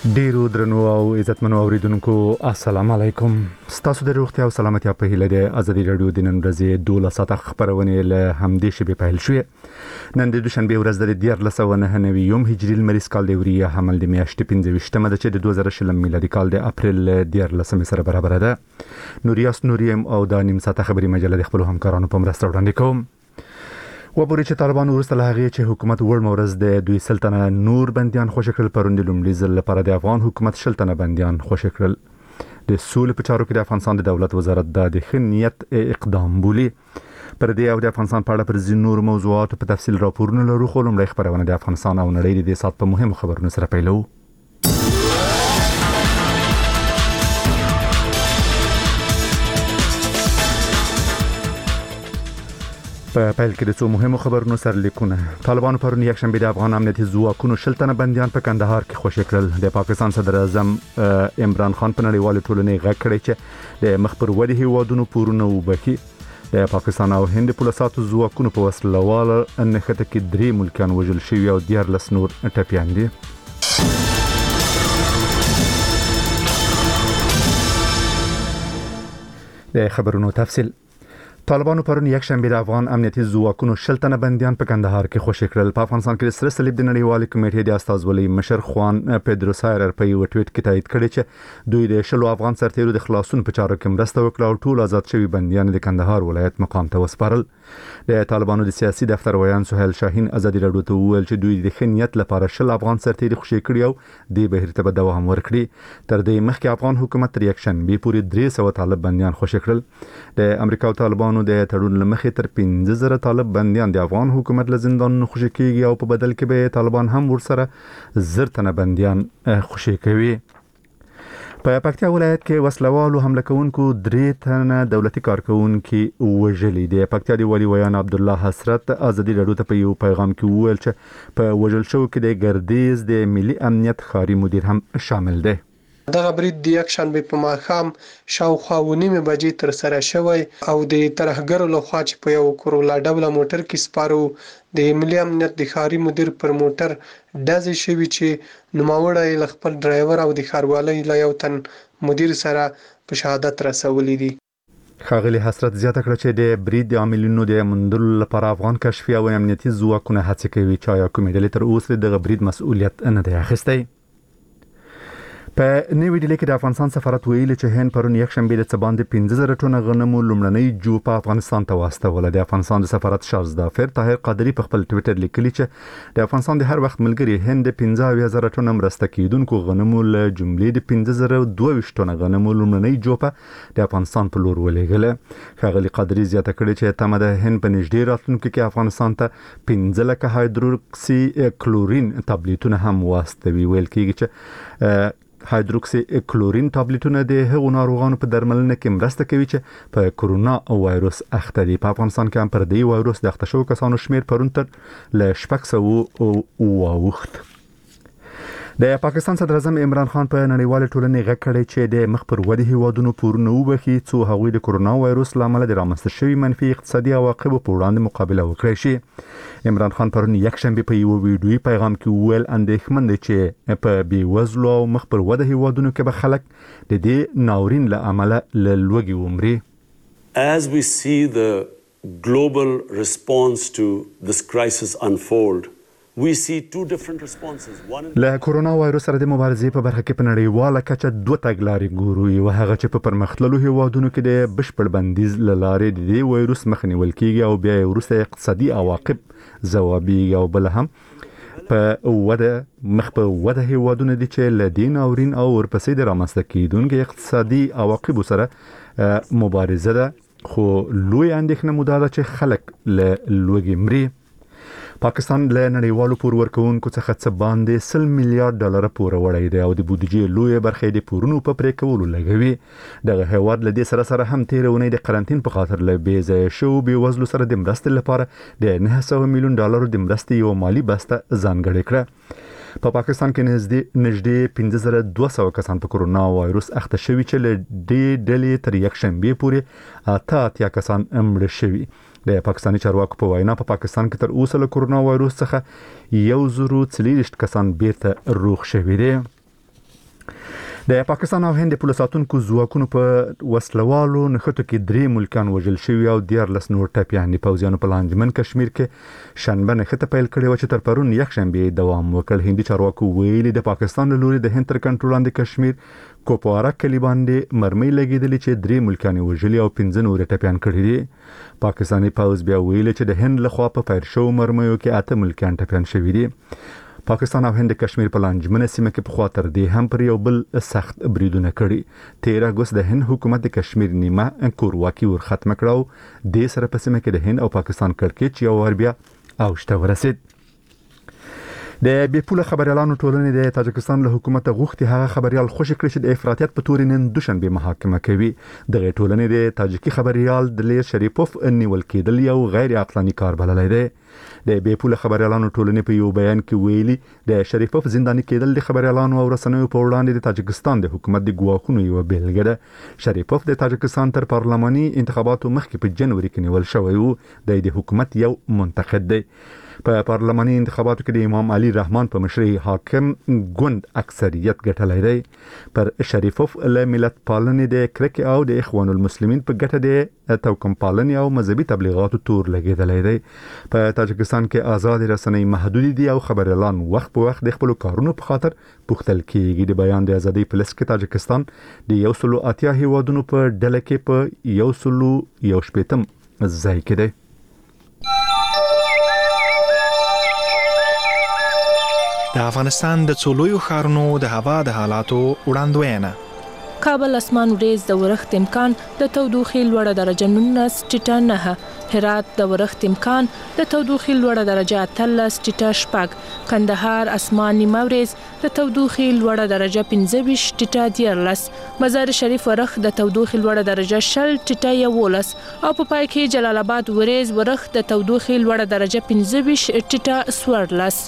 ډیرو درنو او عزتمنو اوریدونکو السلام علیکم. ستاسو د روغتیا او سلامتیا په هیله د ازادي رادیو د نن ورځې 12 ساعته خبرونه له همدې شبي پیل شوې. نن د دوشنبه ورځ د 1499 هجري لمریز کال د وریه حمل د میاشتې 25مه د 2020 میلادي کال د اپریل 14 سره برابر ده. نوریاس نوریم او د نیم ساعته خبري مجله د خپل همکارانو په مرسته وړاندې کوم. وبوري چې طالبان ورسته له هغه چې حکومت ور مورز د دوی سلطنه نور بنديان خوشی کړل پروند لومړي ځل لپاره د افغان حکومت سلطنه بنديان خوشی کړل. د سولې په چارو کې د افغانستان د دولت وزارت د خنیت اقدام بولی. پر دې او د افغانستان په اړه پر ځینو نور موضوعات په تفصیل راپورونه لرو خو لومړی خبرونه د افغانستان او نړۍ د سات په مهمو خبرونو سره پیلو. په پیل کې د څو مهمو خبرونو سره لیکونه. طالبان پرون یک شنبه د افغان امنیتي ځواکونو شلتنه بنديان په کندهار کې خوشی کړل. د پاکستان صدر اعظم عمران خان په نړیوال ټولنې غږ کړی چې د مخ پر ودې هیوادونو پورونه وبخي. د پاکستان او هند پولیساتو ځواکونو په وسلوال انخته کې 3 ملکان وژل شوي او 14 نور ټپيان دي. د خبرونو تفصیل. طالبانو پرون یک شنبه د افغان امنیتي ځواکونو شلتنه بنديان په کندهار کې خوشی کړل. په افغانستان کې سره صلیب د نړیوال کمیټې د استازولۍ مشر خوان پدرو سایر په یو ټویټ کې تایید کړی چې دوی د شلو افغان سرتیرو د خلاصون په چارو کې مرسته وکړه او ټول آزاد شوي بنديان د کندهار ولایت مقام ته وسپارل. د طالبانو د سیاسي دفتر ویان سهیل شاهین ازادي رادیو ته وویل چې دوی د خنیت لپاره شل افغان سرتیري خوشی کړي او د بهیر ته دوام ورکړي. تر دې مخکې افغان حکومت ریاکشن به پوری 300 طالب بنديان خوشی کړل. د امریکا او طالبانو د تړون مخې تر 15000 طالب بنديان د افغان حکومت له زندانونو خوشی کیږي او په بدل کې به طالبان هم ورسره زرتنه بنديان خوشی کوي. په پکتیا ولایت کې وسلوالو حمله کوونکو 3 تنه دولتي کارکونکو وژلي دي. پکتیا دی ولی ویان عبد الله حسرت ازادي رادیو ته په یو پیغام کې وویل چې په وژل شو کې د ګردیز د ملي امنیت خاري مدیر هم شامل دی. دغه برید د یک شنبه په ماښام شاوخوا 9 بجې تر سره شوی او د ترهګرو لخوا چې په یو کورولا ډبل موټر کې سپارو د ملي امنیت د خاري مدیر پر موټر ډزې شوی چې نوموړی له خپل ډرایور او د ښاروالۍ له یو تن مدیر سره په شهادت رسولي دي. خاغلی حسرت زیاته کړه چې د برید د عاملینو د موندلو لپاره افغان کشفي او امنیتي ځواکونه هڅه کوي چې کومې ډلې تر اوسه د برید مسؤلیت نه دی اخیستی. په نیوی ډیلی کې د افغانستان سفارت ویلي چې هند پرون یک شنبه د څباند 15000 ټنه غنمو لومړنۍ جو په افغانستان ته واستوله. د افغانستان د سفارت شارز دافر طاهر قادری په خپل ټویټر لیکلی چې د افغانستان د هر وخت ملګری هند 15000 ټنه مرسته کیدونکو غنمو له جملې د 15022 ټنه غنمو لومړنۍ جو په د افغانستان په لور ولېږله. خاغلی قادری زیاته کړې چې تمه د هند په نږدې راتلونکو کې افغانستان ته 15 لکه هایدروکسی کلورین تابلیتونه هم واستوي. ویل کېږي چې هایدروکسی کلورین تابلیتونه د هغو ناروغانو په درملنه کې مرسته کوي چې په کورونا وایروس اخته دي. په افغانستان کې هم پر دې وایروس د اخته شوو کسانو شمیر پرون تر ل 600 واوښت. د پاکستان صدر اعظم عمران خان په نړیوال ټولنې غږ کړی چې د مخ پر ودې هیوادونو پورونه وبخي څو هغوی د کورونا وایروس لامل د رامنځته شوی منفي اقتصادي عواقبو په وړاندې مقابله وکړي شي. عمران خان پرون یک شنبه په یو ویډیوي پیغام کې وویل اندېښمن دي چې په بیوزلو او مخ پر وده هیوادونو کې به خلک د دې ناورین له امله له لوږې ومري. As we see the global response to this crisis unfold, we see two different responses. له کورونا وایروس سره د مبارزې په برخه کې په نړیواله کچه دوه تګلارې ګورو. یو هغه چې په پرمختللو هیوادونو کې د بشپړ بندیز له لارې د دې وایروس مخه نیول کیږي او بیا وروسته اقتصادي عواقب ځوابیږي او بل هم په مخ په وده هیوادونه دي چې له دې ناورین او ورپسې د رامنځته کیدونکو اقتصادي عواقب سره مبارزه ده. خو لوی اندېښنه مو دا ده چې خلک له لوږې مري. پاکستان له نړیوالو پور ورکوونکو څخه څه باندې 100 میلیارډ ډالر پور وړی دی او د بودیجې لوی برخه د پورونو په پرې کولو لګوي. دغه هیواد له دې سره هم تیرونی د قرنټین په خاطر له بې ځای شو بیوزلو سره د مرستې لپاره د 900 میلیون ډالر د مرستې یو مالی بسته ځانګړې کړه. په پاکستان کې نږدې 15200 کسان په کورونا وایروس اخته شوي چې له دې ډلې تر یک شنبه پورې 88 کسان مړه شوي. د پاکستاني چارواکو په وینا په پاکستان کې تر اوسه له کورونا وایروس څخه 140 کسان بیرته روغ شوي دي. د پاکستان او هند په لساتونکو ځواکونو په وسلوالو نښتو کې 3 ملکان وژل شوي او 14 نور ټپيان دي. پوځیانو په لانجمن کشمیر کې شنبه نښته پیل کړې و چې تر پرون یکشنبه دوام وکړ. هندي چارواکو ویلي د پاکستان له لوري د هند تر کنټرول لاندې کشمیر کوپوارا کلی باندې مرمۍ لګېدلې چې 3 ملکان وژلي او 15 نور ټپيان کړي دي. پاکستاني پوځ بیا ویلي چې د هند لخوا په فایر شو مرمۍ کې 8 ملکان ټپيان شوي دي. پاکستان او هند کشمیر په لانجمنه سیمه کې په خاطر دی هم پر یو بل سخت بریدونه کړي. 13 اگست د هند حکومت د کشمیر نیمه کورواکي ور ختم کړو. د سره په سیمه کې د هند او پاکستان کړکېچ یو ور بیا اوجته ورسید. د بیپوله خبريالانو ټولنې د تاجکستان له حکومت غوښتي هغه خبريال خوشی کړی چې د افراطیت په تور نن دوشنبه محاکمه کوي. د ټولنې د تاجکی خبريال دلیر شریپوف نیول کېدل یو غیر عقلاني کار بللی دی. د بیپوله خبريالانو ټولنې په یو بیان کې ویلي د شریپوف زنداني کېدل د خبريالانو او رسنیو په وړاندې د تاجکستان د حکومت د ګواښونو یو بیلګه ده. شریپوف د تاجکستان تر پارلماني انتخاباتو مخکې په جنوري کې نیول شوی و. د حکومت یو منتقد دی. په پارلماني انتخاباتو کې د امام علي رحمان په مشرۍ حاکم ګوند اکثریت ګټلی دی. پر شریفوف له ملت پالنې د کرک او د اخوان المسلمین په ګټه د توکم پالنې او مذهبي تبلیغاتو تور لګیدلی دی. په تاجکستان کې آزاد رسنۍ محدود دي او خبريالان وخت په وخت د خپل کارونو په خاطر پوښتل کیږي. د بیان د ازادۍ په لسټ کې تاجکستان د 180 هیوادونو په ډله کې په 118 ځای کې دی. د افغانستان د څولویو ښارونو د هوا د حالاتو وړاندوینه. کابل اسمان وریځ د ورښت امکان د تودوخې لوړه درجه 19 ټیټه 9. هرات د ورښت امکان د تودوخې لوړه درجه 13 ټیټه 4. کندهار اسمان نیمه وریځ د تودوخې لوړه درجه 15 ټیټه 14. مزار شریف ورښت د تودوخې لوړه درجه 20 ټیټه 11. او په پای کې جلال آباد وریځ ورښت د تودوخې لوړه درجه 15 ټیټه 14.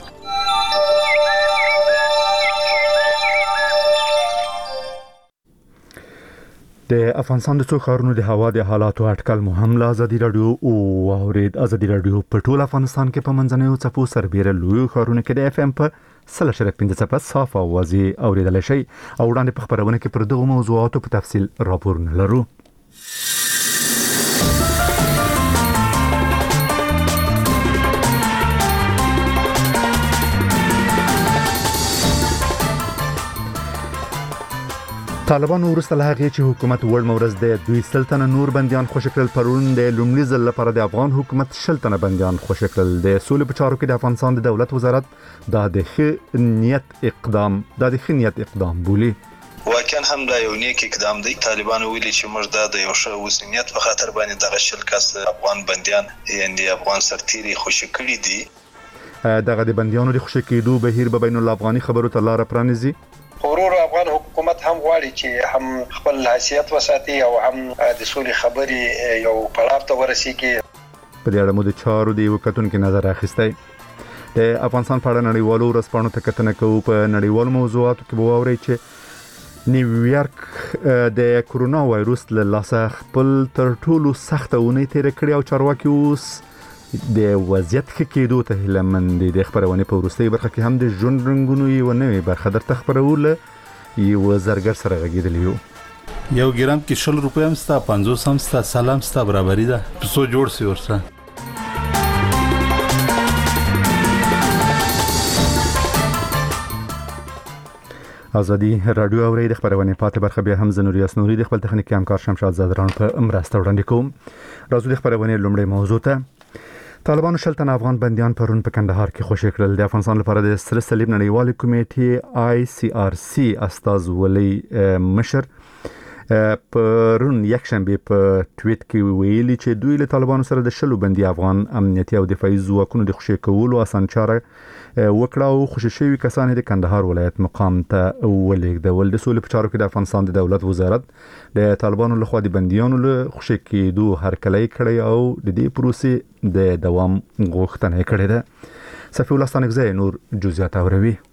د افغانستان د څو ښارونو د هوا د حالاتو اټکل مو هم له ازادي رادیو او اورید. ازادي رادیو په ټول افغانستان کې په منځنیو څپو سربېره لویو ښارونو کې د اف ام په 100.5 صاف اوازي اوریدل شي. او وړاندې په خبرونه کې پر دغه موضوعاتو په تفصیل راپورونه لرو. طالبانو وروسته له هغې چې حکومت وړ مورز د 200 تنه نور بنديان خوشی کړل پرون د لومړي ځل لپاره د افغان حکومت 60 تنه بنديان خوشی کړل. د سولې په چارو کې د افغانستان د دولت وزارت د ښه نیت اقدام بولی. واقعا هم دا یو نیک اقدام دی. طالبانو ویلي چې موږ د یو ښه وسنیت په خاطر باندې دغه 60 کس افغان بنديان یعنی افغان سرتیري خوشی کړي دي. دغه د بنديانو د خوشی کېدو بهیر به بین الافغاني خبرو ته لار پرانیزي. ورور افغان حکومت هم غواړي چې هم خپل حیثیت وساتي او هم د سولې خبرې یو پړاو ته ورسیږي. په دې اړه مو د چارو دی وکړونکو نظر اخیستی. د افغانستان په اړه نړیوالو ورځپاڼو ته کتنه کوو. په نړیوالو موضوعاتو کې به واورئ چې نیویارک د کورونا وایروس له لاسه خپل تر ټولو سخته اونۍ تیر کړې او چارواکي اوس د وضعیت ښه کېدو ته هیله مند دي. د خبرونې په وروستۍ برخه کې هم د ژوند رنګونو یو نوې برخه درته خبرول یو زرګر سره غږیدلی یو. یو ګرام کې 100 روپۍ هم ستا 50 هم ستا سلام ستا برابرۍ ده. پسو جوړ سی ورسره. ازادي رادیو اوري د خبرونې پاتې برخه بیا هم زنوریاس نوري د خپل تخنیکي همکار شمشاد زادران په مرسته وړاندې کوم. راځو د خبرونې لومړی موضوع ته. طالبانو 60 تنه افغان بنديان پرون په کندهار کې خوشی کړل. د افغانستان لپاره د سره صلیب نړیوال کمیټې ICRC استاذ ولی مشر پرون یکشنبه په ټویټ کې ویلي چې دوی له طالبانو سره د 100 بندي افغان امنیتي او دفاعي ځواکونو د خوشی کولو اسان چاره وکړه او خوشی شوی کسان د کندهار ولایت مقام ته ولېږدول. د سولې په چارو کې د افغانستان د دولت وزارت د طالبانو لخوا د بنديانو له خوشی کېدو هرکلی کړی او د دې پروسې د دوام غوښتنه کړې ده. صفي الله ستانکزی نور جزئیات اوروي.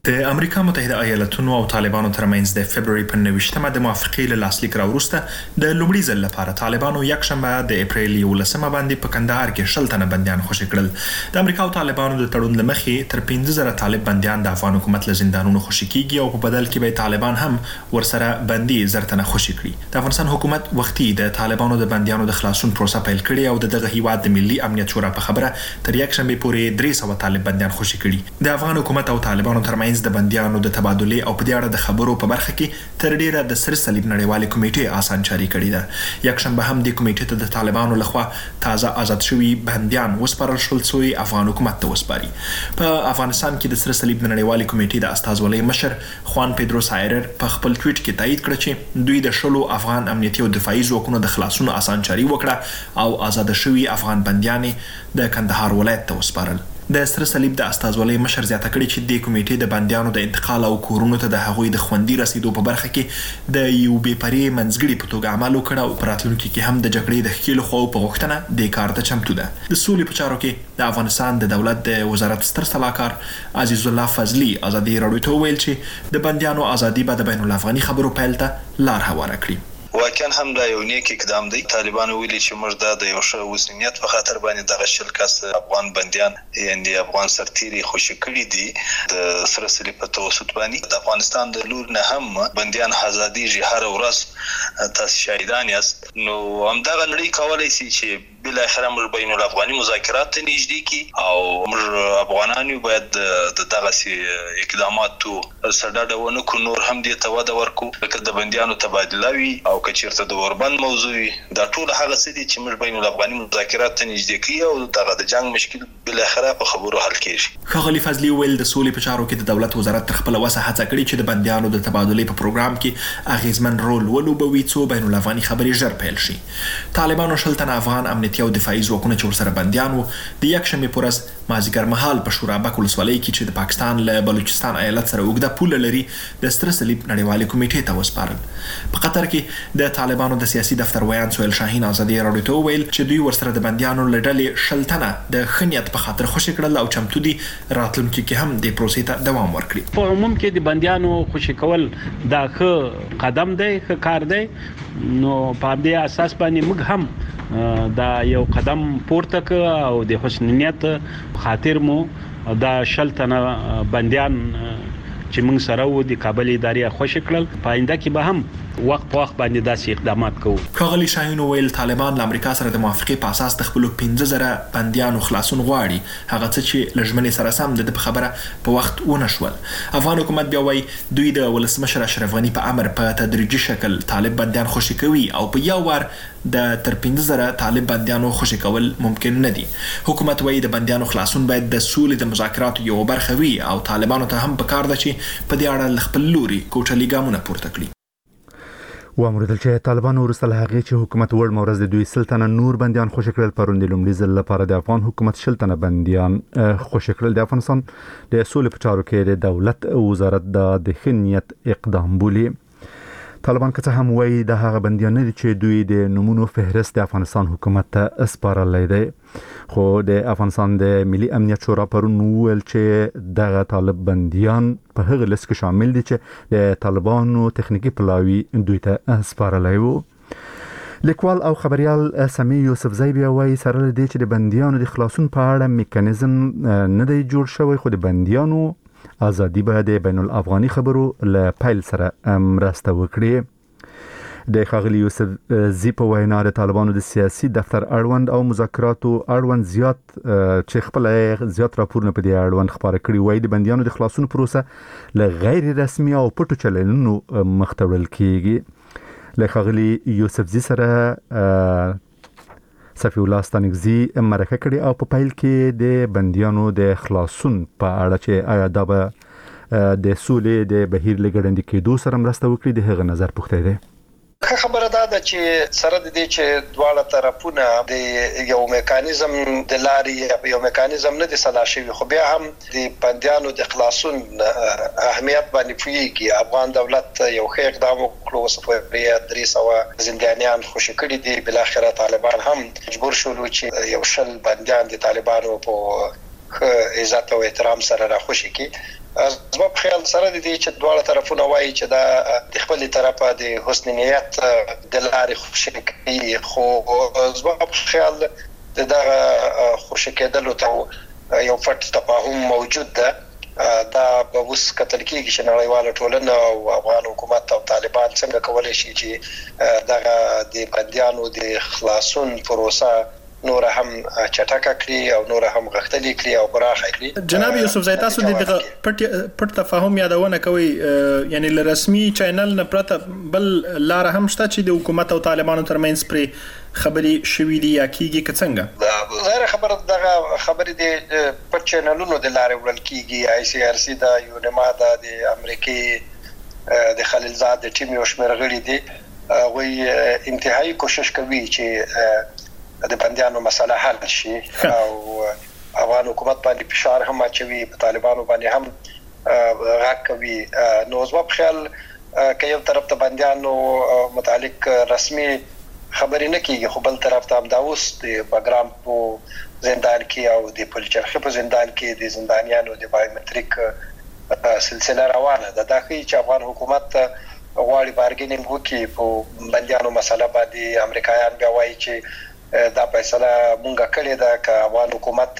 د امریکا متحده ایالاتونو او طالبانو ترمنځ د فبرवरी په 29مه د موافقې له لاسلیک راوروسته د لومړي ځل لپاره طالبانو یکشنبه د اپریل 11مه باندې په کندهار کې 10 تنه بندیان خوشي کړل. د امریکا او طالبانو د تړون لمخې تر 15000 طالب بندیان د افغان حکومت له زندانونو خوشي کیږي او په بدل کې به طالبان هم ورسره بندي زرتنه خوشي کړي. د افغانستان حکومت وختي د طالبانو د بندیانو د خلاصون پروسه پیل کړې او دغه هیواد د ملي امنیت شورا په خبره تر یکشنبه پورې 300 طالب بندیان خوشي کړي. د افغان حکومت او طالبانو ترمنځ د بندیانو د تبادله او په دې اړه د خبرو په برخه کې تر ډیره د سر صلیب نړیوالې کمیټې اسانچاري کړې ده. یکشنبه هم د کمیټې ته د طالبانو لخوا تازه آزاد شوي بندیان وسپارل شول چې افغان حکومت ته وسپاري. په افغانستان کې د سر صلیب نړیوالې کمیټې د استازولۍ مشر خوان پیدرو سایرر په خپل ټویټ کې تایید کړ چې دوی د شلو افغان امنیتي او دفاعي ځواکونو د خلاصون اسانچاري وکړه او آزاد شوي افغان بندیانې د کندهار ولایت ته وسپارل. د سر صلیب د استازولۍ مشر زیاته کړې چې د کمیټې د بندیانو د انتقال او کورونو ته د هغوی د خوندي رسیدو په برخه کې د یو بې پرې منځګړي په توګه عمل وکړ او په راتلونکي کې هم د جګړې د ښکېلو خواو په غوښتنه دې کار ته چمتو ده. د سولې په چارو کې د افغانستان د دولت د وزارت ستر سلاکار عزیز الله فضلي ازادي راډیو ته ویل چې د بندیانو ازادي به د بین الافغاني خبرو پیل ته لار هواره کړي. واقعا هم دا یو نیک اقدام دی. طالبانو ویلي چې موږ د یو ښه وسنیت په خاطر باندې دغه 10 کس افغان بندیان یعنی افغان سرتیري خوشي کړي دي د سره صلیب په توسط باندې. د افغانستان د لور نه هم بندیان آزادیږي هر ورځ. تاسو شاهدان یاست. نو همدغه لړۍ کولای شي چې بل اخر موږ بین الافغاني مذاکرات ته نږدې کی او موږ افغانان باید دغه سي اقداماتو سره ونه کو نور هم دې ته وده ورکو لکه د بندیانو تبادله وي او کچیرته د اوربند موضوع دا ټول هغه څه دي چې موږ بین الافغاني مذاکرات ته نږدې کی او دغه د جنگ مشکل بل اخر په خبرو حل کیږي. ښاغلي فضلي ویل د سولې په چارو کې د دولت وزارت تر خپل وسه هڅه کړې چې د بندیانو د تبادله په پروګرام کې اغیزمن رول ولوبوي څو بین الافغاني خبرې ژر پیل شي. طالبانو شلتن افغان امنیتي او دفاعي ځواکونه چې ورسره بندیان وو د یکشنبه په ورځ مازیګر مهال په شورابک ولسوالۍ کې چې د پاکستان له بلوچستان ایالت سره اوږده پوله لري د ستر صلیب نړیوالې کمیټې ته وسپارل. په قطر کې د طالبانو د سیاسي دفتر ویان سهیل شاهین ازادي راډیو ته ویل چې دوی ورسره د بندیانو له ډلې شلتنه د ښه نیت په خاطر خوشي کړل او چمتو دي راتلونکي کې هم د پروسې ته دوام ورکړي. په عموم کې د بندیانو خوشي کول دا ښه قدم دی، ښه کار دی. نو په دې اساس باندې موږ هم دا یو قدم پورته ک او د حسن نیت خاطر مو دا شلتنه بندیان چې موږ سره وو د کابل ادارې خوشی کړل. په آینده کې به هم وخت په وخت باندې داسې اقدامات کوو. ښاغلي شاهین ویل طالبان له امریکا سره د موافقې په اساس د خپلو 15000 بندیانو خلاصون غواړي، هغه څه چې له ژمنې سره سم د خبره په وخت ونه شول. افغان حکومت بیا وایي دوی د ولسمشر اشرف غني په امر په تدریجي شکل طالب بندیان خوشي کوي او په یو وار د تر 15000 طالب بندیانو خوشي کول ممکن نه دي. حکومت وایي د بندیانو خلاصون باید د سولې د مذاکراتو یو برخه وي او طالبانو ته هم پکار ده چې په دې اړه خپل لوري کوټلي ګامونه پورته کړي. وامردل چې طالبان ورسره هغه چې حکومت وړ مورز د دوی سلطنه نور بندیان خوشی کړل پروند لومړي ځل لپاره د افغان حکومت شلتنه بندیان خوشی کړل. د افغانستان د سولې په چارو کې د دولت وزارت د خنیت اقدام بولی. طالبان که څه هم وایي د هغه بندیان دي چې دوی د نمونو فهرست د افغانستان حکومت ته اسپارلای دی، خو د افغانستان د ملي امنیت شورا پرون ویل چې دغه طالب بندیان په هغه لیست کې شامل دي چې د طالبانو تخنیکی پلاوی دوی ته اسپارلای وو. لیکوال او خبريال سامي یوسفزی بیا وایي سره لدی چې د بندیانو د خلاصون په اړه میکانیزم نه دی جوړ شوی، خو د بندیانو ازادي به د بین الافغاني خبرو له پیل سره مرسته وکړي. د ښاغلي یوسفزی په وینا د طالبانو د سیاسي دفتر اړوند او مذاکراتو اړوند زیات چې خپل زیات راپورونه په دې اړوند خبره کړي وایي د بندیانو د خلاصون پروسه له غیر رسمي او پټو چلنونو مخته وړل کیږي. له ښاغلي یوسفزی سره صفی الله ستانکزی مرکه کړي او په پیل کې د بندیانو د خلاصون په اړه چې آیا دا به د سولې د بهیر لګړندې کېدو سره مرسته وکړي د هغه نظر پوښتنه ده. خبره ده چې سره د دې چې دواړه طرفونه د یو میکانیزم د لارې یو میکانیزم نه دي صلاح شوی، خو بیا هم د بندیانو د خلاصون اهمیت باندې پوهیږي. افغان دولت یو ښه اقدام وکړ، وسپاري 300 زندانیان خوشي کړي دي. بل اخر طالبان هم مجبور شول چې یو شل بندیان د طالبانو په عزت او احترام سره را خوشي کړي. زما په خیال سره د دې چې دواړه طرفونه وایي چې دا د خپل طرفه د حسن نیت د لارې خوشی خو زما په خیال دغه خوشی کېدلو ته یو پټ تفاهم موجود ده دا به اوس کتل کېږي چې نړیواله ټولنه او افغان حکومت او طالبان څنګه کولی شي چې دغه د بندیانو د خلاصون پروسه نور هم چټکه کړي او نور هم غښتلي کړي او پراخه کړي. جناب یوسف زئی تاسو د پټ تفاهم یادونه کوي یعنی له رسمي چینل نه پرته بل لار هم شته چې د حکومت او طالبانو ترمنځ پرې خبرې شوې دي یا کیږي که څنګه؟ ظاهر خبره دغه خبرې د پټ چینلونو د لارې وړل کیږي. ICRC دا یونما د امریکای د خلیلزاد د ټیم یو شمېر غړي دي وی انتهایی کوشش کوي چې د بندیانو مسله حل شي او افغان حکومت باندې فشار هم اچوي په طالبانو باندې هم غږ کوي. نو زما په خیال که یو طرف ته بندیانو متعلق رسمي خبرې نه کیږي خو بل طرف ته هم دا اوس د بګرام په زندان کې او د پلچرخي په زندان کې د زندانیانو د بایومټریک سلسله روانه ده. دا ښیي چې افغان حکومت غواړي بارګینینګ وکړي په بندیانو مسله باندې. امریکایان بیا وایي چې دا فیصله مونږه کړې ده که افغان حکومت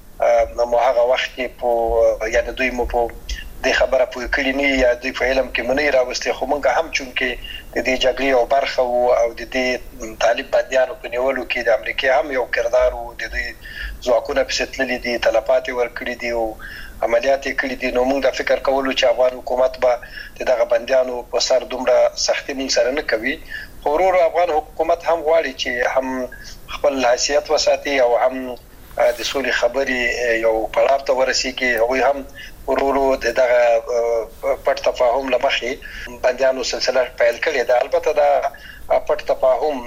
مو هغه وخت کې په یعنی دوی مو په دې خبره پوه کړی نه یا دوی په علم کې منې راوستي خو مونږ هم چونکې د دې جګړې او برخه او د دې طالب بندیانو په نیولو کې د امریکا هم یو کردار او د دې ځواکونه په ستللي دي تلفات ورکړي دي او عملیات کړي دي. نو موږ د فکر کولو چې افغان حکومت به دغه بندیانو په سر دومره سختي موږ سره نه کوي. ورور افغان حکومت هم غواړي چې هم خپل حیثیت وساتي او هم د سولې خبرې یو پړاو ته ورسیږي. هغوی هم ورورو دغه پټ تفاهم لمخې بندیانو سلسله پیل کړې ده. البته دا پټ تفاهم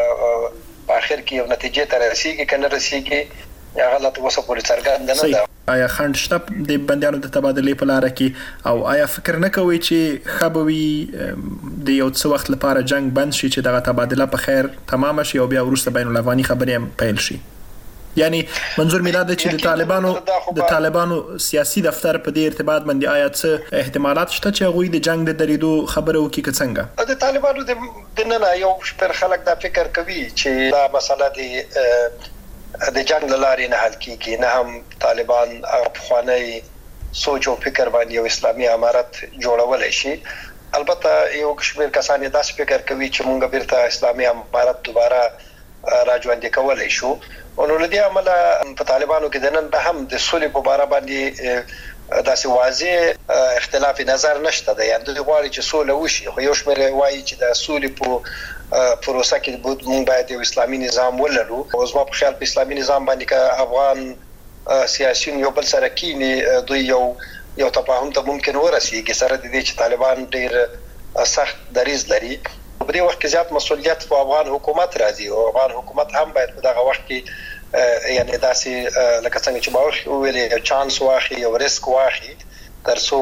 په اخر کې یو نتیجې ته رسیږي که نه رسیږي هغه لا اوسه پورې څرګنده نه ده. آیا خنډ شته د بندیانو د تبادلې په لاره کې او آیا فکر نه کوي چې ښه به وي د یو څه وخت لپاره جنگ بند شي چې دغه تبادله په خیر تمام شي او بیا وروسته بین الافغاني خبرې هم پیل شي؟ یعنی منظور مې دا ده چې د طالبانو سیاسي دفتر په دې ارتباط باندې آیا څه احتمالات شته چې هغوی د جنگ د درېدو خبره وکړي که څنګه؟ د طالبانو د نن یو شمېر خلک دا فکر کوي چې دا مسله د جنگ لارې نه حل کیږي. نه هم طالبان پخوانی سوچ او فکر باندې یو اسلامي امارت جوړولای شي. البته یو شمېر کسان داسې فکر کوي چې موږ بیرته اسلامي امارت دوباره راځوندې کولای شو. نو لدی عمله په طالبانو کې د نن هم د سولې په اړه باندې داسې واضح اختلاف نظر نشته ده. یعنی دوی غواړي چې سوله وشي خو یو شمېر وایي چې د سولې په پروسه کې موږ باید یو اسلامي نظام ولرو. او زما په خیال په اسلامي نظام باندې که افغان سیاسيون یو بل سره کینی دوی یو تفاهم ته ممکن ورسیږي سره د دې چې طالبان ډیر سخت دریځ لري. په دې وخت کې زیات مسؤلیت په افغان حکومت راځي او افغان حکومت هم باید په دغه وخت کې یعنی داسې لکه څنګه چې باور ویلې یو چانس واخلي یو ریسک واخلي ترڅو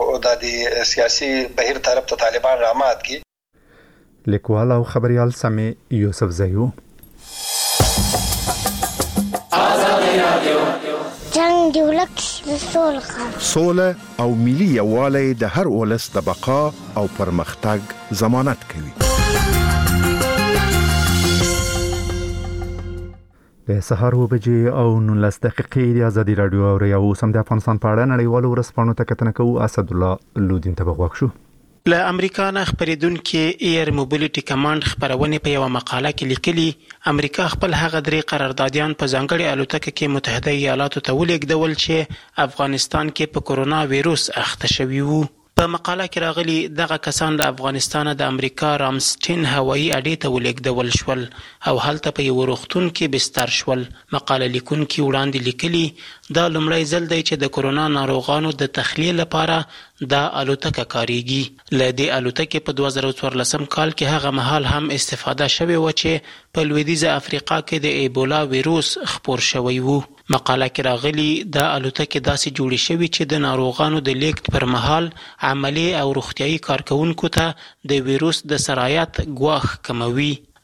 د سیاسي بهیر طرف ته طالبان رامات کی. لیکوال او خبريال سامي یوسف زئی جنگ دی ولک سوله او ملي یووالی د هر ولس د بقا او پرمختګ ضمانت کوي. د سهار وبجې او 19 دقیقې د ازادي رادیو او ریاو سم د افغانستان په اړه نړیوالو ورسپانو ته کتنه کوو. اسد الله لودین ته بغوښ شو. له امریکا نه خبرېدونکو ایر موبیلیټي کمانډ خبرونه په یو مقاله کې لیکلي امریکا خپل هغه درې قراردادیان په ځانګړي الوتکه کې متحده ایالاتو ته ولېږدول چې افغانستان کې په کورونا وایروس اخته شوي وو. په مقاله کې راغلي دغه کسان له افغانستان د امریکا رامسټین هوایي اډې ته ولېږدول شول او هلته په یو روغتون کې بستر شول. مقاله لیکونکي وړاندې لیکلي دا لومړی ځل دی چې د کورونا ناروغانو د تخلیه لپاره دا الوتکه کاریږي. له دې الوتکې په 2014 کال کې هغه مهال هم استفاده شوې و چې په لویدیځه افریقا کې د ایبولا وایروس خپور شوی وو. مقاله کې راغلي دا الوتکې داسې جوړې شوې چې د ناروغانو د لیږد پر مهال عملي او روغتیايي کارکونکو ته د وایروس د سرایت ګواښ کموي.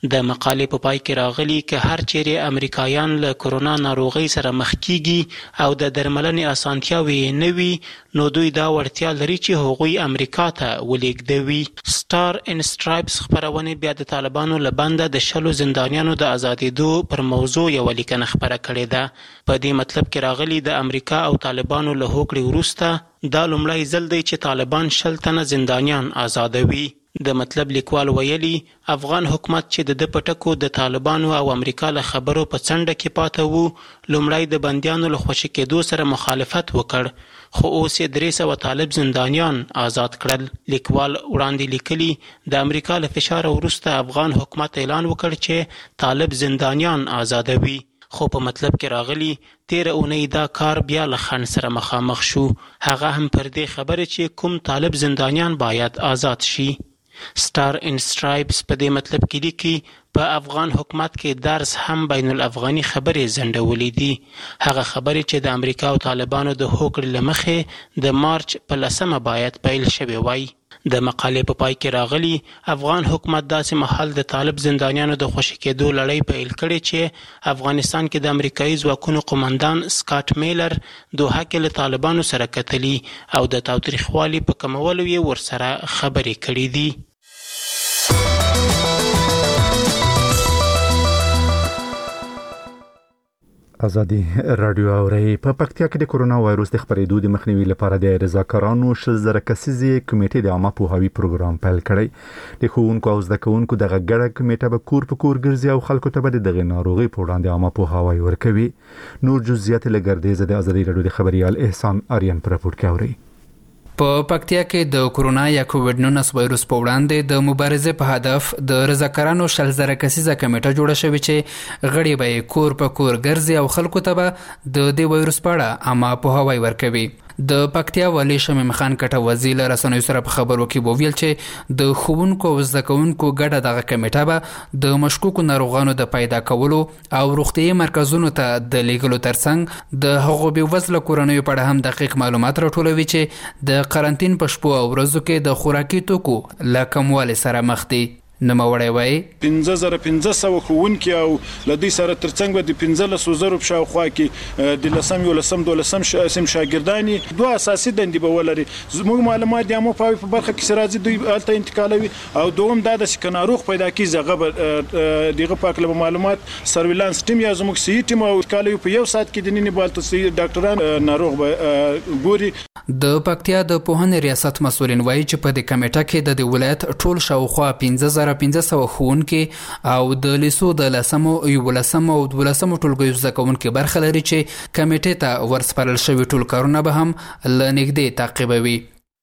د مقالې په پای کې راغلي که هر چیرې امریکایان له کرونا ناروغۍ سره مخ کیږي او د درملنې اسانتیاوې نه وي نو دوی دا وړتیا لري چې هغوی امریکا ته ولېږدوي. سټار ان سټرایپس خپرونې بیا د طالبانو له بنده د 10 زندانیانو د ازادېدو پر موضوع یوه لیکنه خپره کړې ده. په دې مطلب کې راغلي د امریکا او طالبانو له هوکړې وروسته دا لومړی ځل دی چې طالبان 10 تنه زندانیان آزادوي. د مطلب لیکوال ویلي افغان حکومت چې د ده په ټکو د طالبانو او امریکا له خبرو په څنډه کې پاته وو لومړی د بندیانو له خوشي کېدو سره مخالفت وکړ خو اوس یې 300 طالب زندانیان آزاد کړل. لیکوال وړاندې لیکلي د امریکا له فشار وروسته افغان حکومت اعلان وکړ چې طالب زندانیان آزادوي خو په مطلب کې راغلي تیره اونۍ دا کار بیا له خنډ سره مخامخ شو. هغه هم پر دې خبره چې کوم طالب زندانیان باید آزاد شي. سټار ان سټرایپس په دې مطلب کې لیکي په افغان حکومت کې درس هم بین الافغاني خبرې زنډولې دي. هغه خبرې چې د امریکا او طالبانو د هوکړې له مخې د مارچ په 10 باید پیل شوی وای. د مقالې په پای کې راغلي افغان حکومت داسې مهال د طالب زندانیانو د خوشي کېدو لړۍ پیل کړې چې افغانستان کې د امریکایي ځواکونو قومندان سکاټ میلر دوحه کې له طالبانو سره کتلي او د تاوتریخوالي په کمولو یې ورسره خبرې کړې دي. ازادي رادیو اوري په پکتیا کې د کرونا وایروس د خپرېدو د مخنیوي لپاره د رضاکارانو 10,000 کسیزې کمیټې د عامه پوهاوي پروګرام پیل کړی. د ښوونکو او زده کوونکو دغه ګډه کمیټه به کور په کور ګرځي او خلکو ته به دغه ناروغي په وړاندې عامه پوهاوی ورکوي. نور جزئیات له ګردیزه د ازادي رادیو د خبريال احسان آریان پر راپور کوي. په پکتیا کې د کورونا یا کووډ 19 وایروس په وړاندې د مبارزې په هدف د رضاکارانو 10,000 کسیزه کمیټه جوړه شوې چې غړي به کور په کور ګرځي او خلکو ته به د دې وایروس په اړه عامه پوهاوی ورکوي. د پکتیا والی شمیم خان کټه وزیر رسنیو سره په خبرو کې وویل چې د ښوونکو او زده کوونکو ګډه دغه کمیټه به د مشکوکو ناروغانو د پیدا کولو او روغتیايي مرکزونو ته د لیږلو ترڅنګ د هغو بېوزله کورنیو په اړه هم دقیق معلومات راټولوي چې د قرنطین په شپو او ورځو کې د خوراکي توکو له کموالي سره مخ دي. نوموړی وایي 15,500 ښوونکي او له دوی سره ترڅنګ به د 15,000 په شاوخوا کې د 11 سم شاګردانې دوه اساسي دندې به ولري. زموږ معلومات د عامه پوهاوي په برخه کې راځي دوی هلته انتقالوي او دوم دا د چې ناروغ پیدا کېږي هغه دغه په هکله به معلومات سرویلانس ټیم یا زموږ صحي ټیم او انتقالوي په یو ساعت کې د نینې بالته صحي ډاکټران ناروغ به ګوري. د پکتیا د پوهنې ریاست مسؤلین وایي چې په دې کمیټه کې د ولایت ټول شاوخوا 15,500 ښوونکي او د لیسو د 10 او 11 او 12 ټولګیو زده کوونکي برخه لري چې کمیټې ته ورسپارل شوي ټول کارونه به هم له نږدې تعقیبوي.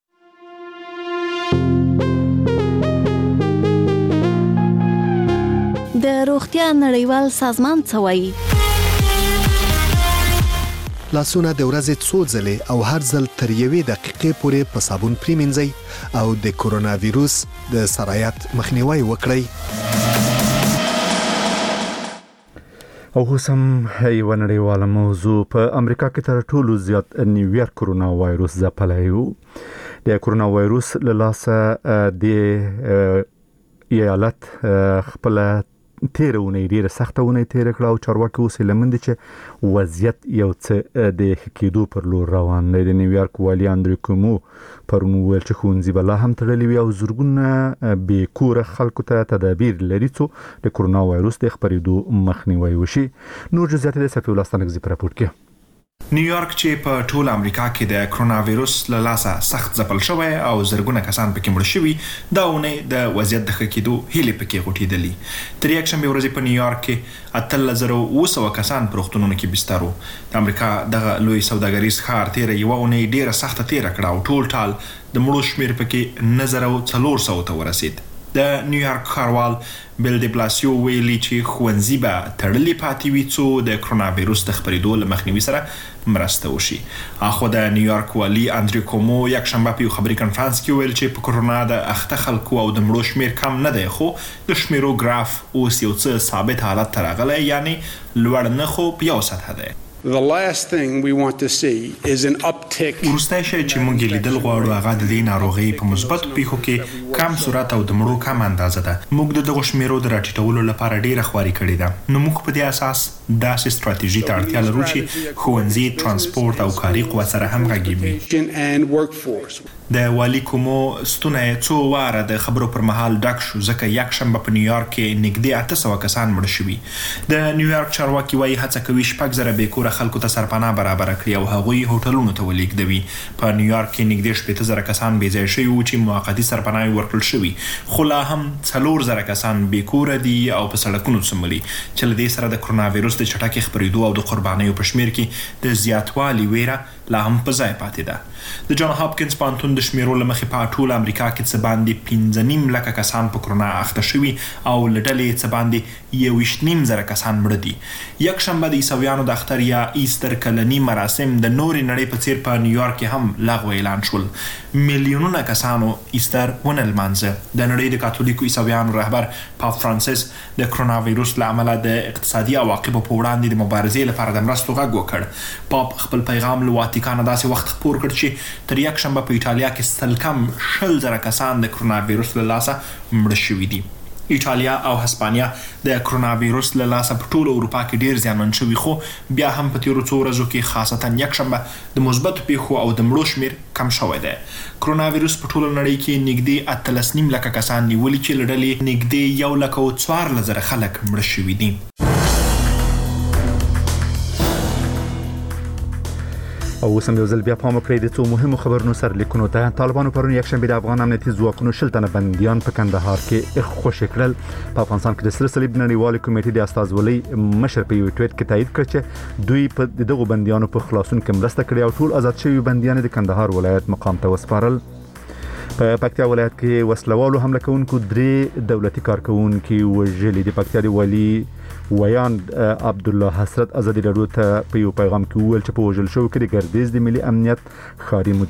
د روغتیا نړیوال سازمان څه وایي؟ لاسونه د ورځې څو ځلې او هر ځل تر 1 دقیقې پورې په صابون پریمنځئ او د کورونا ویروس د سرایت مخنیوي وکړئ. او هم یو نړیواله موضوع په امریکا کې تر ټولو زیات نیویارک کرونا وایروس ځپلی و. د کرونا وایروس له لاسه د ایالت خپل تیر اونۍ ډیره سخته اونۍ تیر کړه او چارواکي اوس لمن دي چې وضعیت یو څه د کېدو پر لور روان دی. د نیویارک والی اندرو کومو پرون ویل چې ښوونځي به لا هم تړلي وي او زرګونه بې کوره خلکو ته تدابیر لري څو د کرونا وایروس د خپرېدو مخنیوی وشي. نور جزئیات د صفي الله ستانکزي په راپور کې. نیویارک چې په ټول امریکا کې د کرونا وایروس له لاسه سخت ځپل شوی او زرګونه کسان پکې مړ شوي دا اونۍ د وضعیت د ښه کېدو هیلې پکې غوټېدلي. تر یکشنبې ورځې په نیویارک کې 18,900 کسان په روغتونونو کې بستر وو. د امریکا دغه لوی سوداګریز ښار تیره یوه اونۍ ډیره سخته تیره کړه او ټول ټال د مړو شمېر پکې 9,400 ته ورسېد. د نیویارک ښاروال بیل ډی بلاسیو ویلي چې ښوونځي به تړلي پاتې وي څو د کرونا وایروس د خپرېدو له مخنیوي سره مرسته وشي. اخو د نیویارک والی اندرو کومو یکشنبه په یو خبري کنفرانس کې ویل چې په کرونا د اخته خلکو او د مړو شمېر کم نه دی خو د شمیرو ګراف اوس یو څه ثابت حالت ته راغلی یعنی لوړ نه خو په یو سطحه دی. The last thing we want to see is an uptick. ورسته شي چې موږ لیدل غواړو هغه د دې ناروغي په مثبت پیښو کې کم سرعت او د مړو کم اندازه ده. موږ دغه شمیرو د راټیټولو لپاره ډیره خواري کړې ده. نو موږ په دې اساس داسې ستراتیژي ته اړتیا لرو چې ښوونځي، ترانسپورت او کاري قوه سره همغږي وي. د والي کومو ستونه څو واره د خبرو پر مهال ډک شو ځکه یک شنبه په نیویارک کې نږدې 800 کسان مړه شوي. د نیویارک چارواکي وايي هڅه کوي 6,000 بېکوره خلکو ته سرپناه برابر کړي او هغوی هوټلونو ته ولېږدوي. په نیویارک کې نږدې 80,000 کسان بې ځای شوي وو چې موقتي سرپناه ورکړل شوي، خو لا هم 4,000 کسان بېکوره دي او په سړکونو څملي چې له دې سره د کرونا ویروس د چټکې خپرېدو او د قربانیو په شمېر کې د زیاتوالي ویره لا هم په ځای پاتې ده. د جان هاپکینز پوهنتون د شمیرو له مخې په ټول امریکا کې څه باندې 15.5 لکه کسان په کرونا اخته شوي او له ډلې څه باندې 21.5 کسان مړه دي. یک شنبه د عیسویانو د اختر یا ایستر کلني مراسم د نورې نړۍ په څیر په نیویارک کې هم لغوه اعلان شول. میلیونونه کسانو ایستر ونه لمانځه. د نړۍ د کاتولیکو عیسویانو رهبر پاپ فرانسیس د کرونا ویروس له امله د اقتصادي عواقبو په وړاندې د مبارزې لپاره د مرستو غږ وکړ. پاپ خپل پیغام له واتیکان داسې وخت خپور کړ چې تر یک شنبه په ایټالیا کې سل کم 100,000 کسان د کرونا ویروس له لاسه مړه شوي دي. ایټالیا او هسپانیا د کرونا ویروس له لاسه په ټول اروپا کې ډیر زیانمن شوي، خو بیا هم په تیرو څو ورځو کې خاصتا یک شنبه د مثبتو پیښو او د مړو شمیر کم شوی دی. کرونا ویروس په ټوله نړۍ کې نږدې 18.5 لکه کسان نیولي چې له ډلې نږدې 1,14,000 خلک مړه شوي دي. او اوس هم یو ځل بیا پام وکړئ د څو مهمو خبرونو سرلیکونو ته. طالبانو پرون یکشنبه د افغان امنیتي ځواکونو 10 تنه بندیان په کندهار کې خوشي کړل. په افغانستان کې د سره صلیب نړیوال کمیټې د استازولۍ مشر په یو ټویټ کې تایید کړ چې دوی په دغه بندیانو په خلاصون کې مرسته کړې او ټول آزاد شوي بندیان د کندهار ولایت مقام ته وسپارل. په پکتیا ولایت کې وسلوالو حمله کوونکو 3 دولتي کارکونکي وژلي. د پکتیا د والي ویان عبد الله حسرت ازادي راډیو ته په یو پیغام کې وویل چې په وژل شو کې د ګردیز د ملي امنیت ښاري